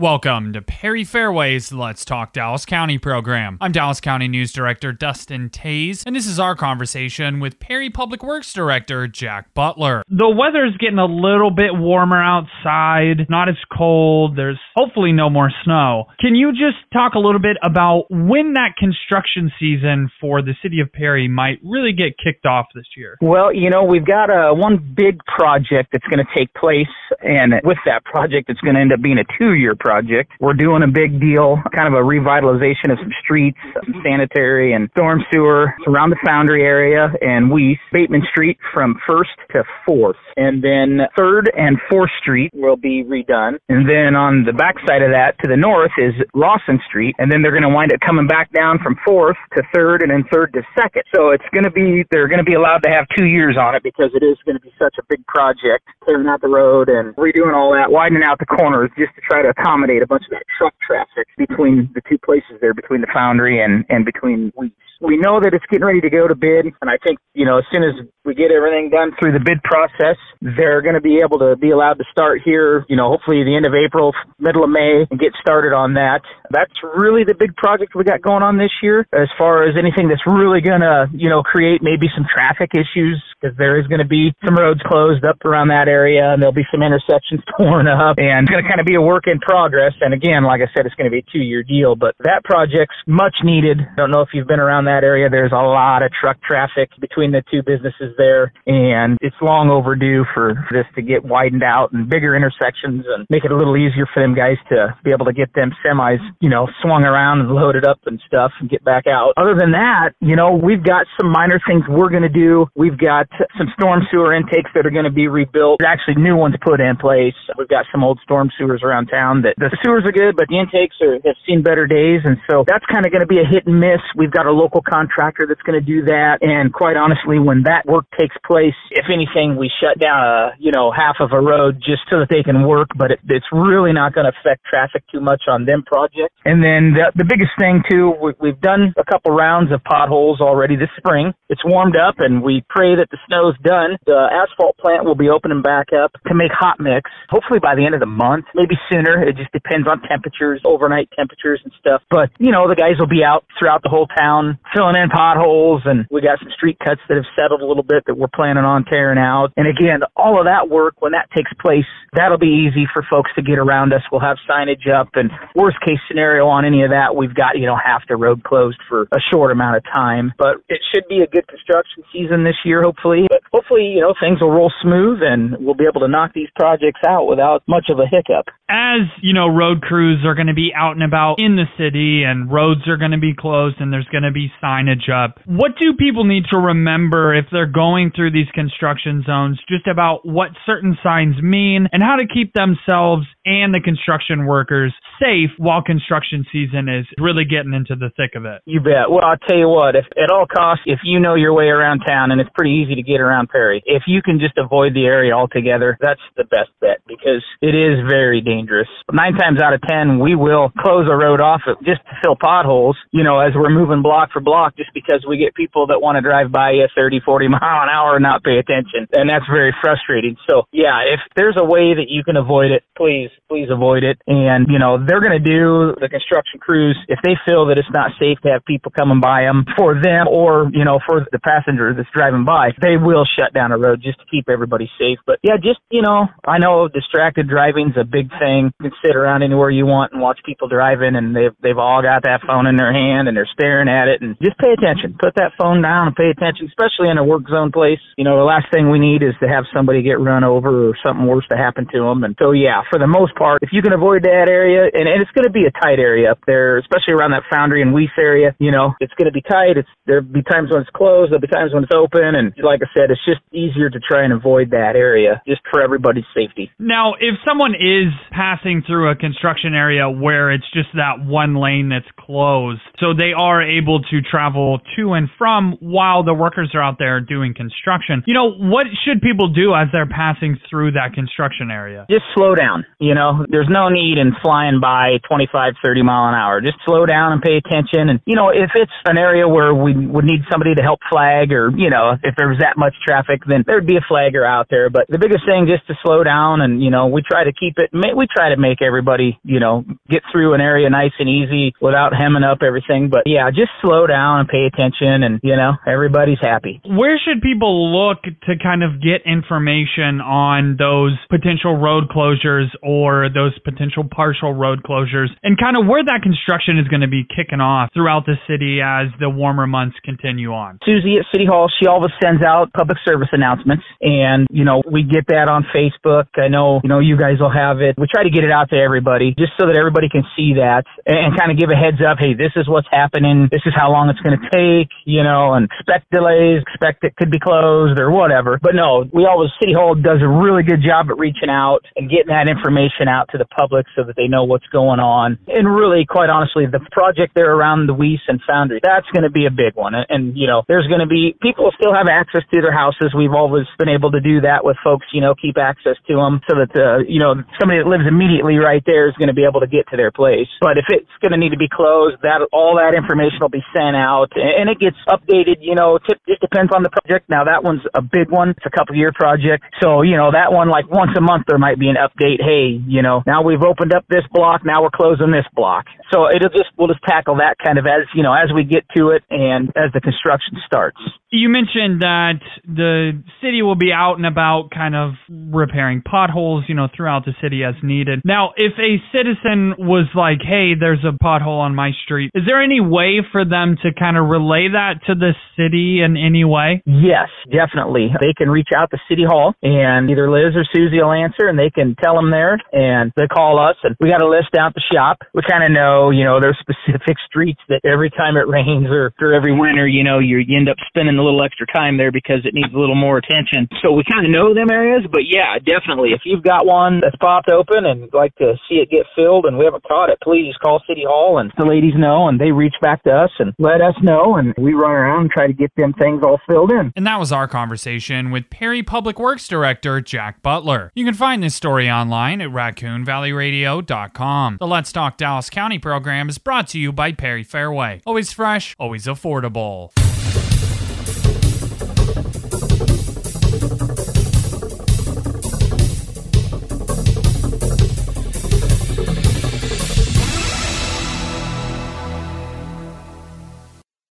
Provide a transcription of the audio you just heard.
Welcome to Perry Fairway's Let's Talk Dallas County program. I'm Dallas County News Director Dustin Tays, and this is our conversation with Perry Public Works Director Jack Butler. The weather's getting a little bit warmer outside, not as cold. There's hopefully no more snow. Can you just talk a little bit about when that construction season for the city of Perry might really get kicked off this year? Well, we've got one big project that's going to take place, and with that project, it's going to end up being a 2-year project. We're doing a big deal, kind of a revitalization of some streets, some sanitary and storm sewer around the Foundry area and Bateman Street from 1st to 4th. And then 3rd and 4th Street will be redone. And then on the backside of that to the north is Lawson Street. And then they're going to wind up coming back down from 4th to 3rd and then 3rd to 2nd. So they're going to be allowed to have 2 years on it because it is going to be such a big project, clearing out the road and redoing all that, widening out the corners just to try to accommodate a bunch of that truck traffic between the two places there, between the Foundry and between Wheats. We know that it's getting ready to go to bid, and I think, as soon as we get everything done through the bid process, they're going to be able to be allowed to start here, hopefully the end of April, middle of May, and get started on that. That's really the big project we got going on this year. As far as anything that's really going to, create maybe some traffic issues, because there is going to be some roads closed up around that area, and there'll be some intersections torn up, and it's going to kind of be a work in progress. And again, like I said, it's going to be a 2-year deal, but that project's much needed. I don't know if you've been around that area. There's a lot of truck traffic between the two businesses there, and it's long overdue for this to get widened out and bigger intersections and make it a little easier for them guys to be able to get them semis, swung around and loaded up and stuff and get back out. Other than that, we've got some minor things we're going to do. We've got some storm sewer intakes that are going to be rebuilt. There's actually new ones put in place. We've got some old storm sewers around town that the sewers are good, but the intakes have seen better days, and so that's kind of going to be a hit and miss. We've got a local contractor that's going to do that, and quite honestly, when that work takes place, if anything, we shut down half of a road just so that they can work, but it's really not going to affect traffic too much on them projects. And then the biggest thing too, we've done a couple rounds of potholes already this spring. It's warmed up, and we pray that the snow's done. The asphalt plant will be opening back up to make hot mix, hopefully by the end of the month, maybe sooner. It just depends on temperatures, overnight temperatures and stuff. But, the guys will be out throughout the whole town filling in potholes, and we got some street cuts that have settled a little bit that we're planning on tearing out. And again, all of that work, when that takes place, that'll be easy for folks to get around us. We'll have signage up, and worst case scenario on any of that, we've got, half the road closed for a short amount of time. But it should be a good construction season this year, hopefully. But hopefully, things will roll smooth, and we'll be able to knock these projects out without much of a hiccup. As, road crews are going to be out and about in the city, and roads are going to be closed, and there's going to be signage up, what do people need to remember if they're going through these construction zones, just about what certain signs mean and how to keep themselves and the construction workers safe while construction season is really getting into the thick of it? You bet. Well, I'll tell you what, if at all costs, if you know your way around town, and it's pretty easy to get around Perry, if you can just avoid the area altogether, that's the best bet, because it is very dangerous. 9 times out of 10, we will close a road off just to fill potholes, as we're moving block for block, just because we get people that want to drive by you 30, 40 mile an hour and not pay attention. And that's very frustrating. So yeah, if there's a way that you can avoid it, please avoid it. And, they're going to do, the construction crews, if they feel that it's not safe to have people coming by them for them or, for the passenger that's driving by, they will shut down a road just to keep everybody safe. But yeah, just, I know distracted driving's a big thing. You can sit around anywhere you want and watch people driving, and they've all got that phone in their hand and they're staring at it, and just pay attention. Put that phone down and pay attention, especially in a work zone place. The last thing we need is to have somebody get run over or something worse to happen to them. And so yeah, for the most part, if you can avoid that area, and it's going to be a tight area up there, especially around that Foundry and Weiss area, it's going to be tight. There'll be times when it's closed, there'll be times when it's open, and like I said, it's just easier to try and avoid that area just for everybody's safety. Now, if someone is passing through a construction area where it's just that one lane that's closed, so they are able to travel to and from while the workers are out there doing construction, what should people do as they're passing through that construction area? Just slow down. there's no need in flying by 25, 30 mile an hour. Just slow down and pay attention. And, if it's an area where we would need somebody to help flag or, if there was that much traffic, then there'd be a flagger out there. But the biggest thing, just to slow down and, we try to keep it, we try to make everybody, get through an area nice and easy without hemming up everything. But yeah, just slow down and pay attention and, everybody's happy. Where should people look to kind of get information on those potential road closures or those potential partial road closures and kind of where that construction is going to be kicking off throughout the city as the warmer months continue on? Susie at City Hall, she always sends out public service announcements, and, we get that on Facebook. I know, you guys will have it. We try to get it out to everybody just so that everybody can see that and kind of give a heads up. Hey, this is what's happening. This is how long it's going to take, and expect delays, expect it could be closed or whatever. But no, City Hall does a really good job at reaching out and getting that information out to the public so that they know what's going on. And really, quite honestly, the project there around the Weiss and Foundry, that's going to be a big one. And, there's going to be, people will still have access to their houses. We've always been able to do that with folks, keep access to them so that, somebody that lives immediately right there is going to be able to get to their place. But if it's going to need to be closed, all that information will be sent out and it gets updated, it depends on the project. Now that one's a big one. It's a couple-year project. So, that one, like once a month, there might be an update. Hey, now we've opened up this block. Now we're closing this block. So we'll just tackle that kind of as we get to it and as the construction starts. You mentioned that the city will be out and about kind of repairing potholes, throughout the city as needed. Now, if a citizen was like, hey, there's a pothole on my street, is there any way for them to kind of relay that to the city in any way? Yes, definitely. They can reach out to City Hall and either Liz or Susie will answer and they can tell them there and they call us and we got a list out the shop. We kind of know, there's specific streets that every time it rains or every winter, you end up spending a little extra time there because it needs a little more attention. So we kind of know them areas, but yeah, definitely. If you've got one that's popped open and like to see it get filled and we haven't caught it, please call City Hall and the ladies know and they reach back to us and let us know and we run around and try to get them things all filled in. And that was our conversation with Perry Public Works Director Jack Butler. You can find this story online at raccoonvalleyradio.com. The Let's Talk Dallas County program is brought to you by Perry Fairway. Always fresh, always affordable.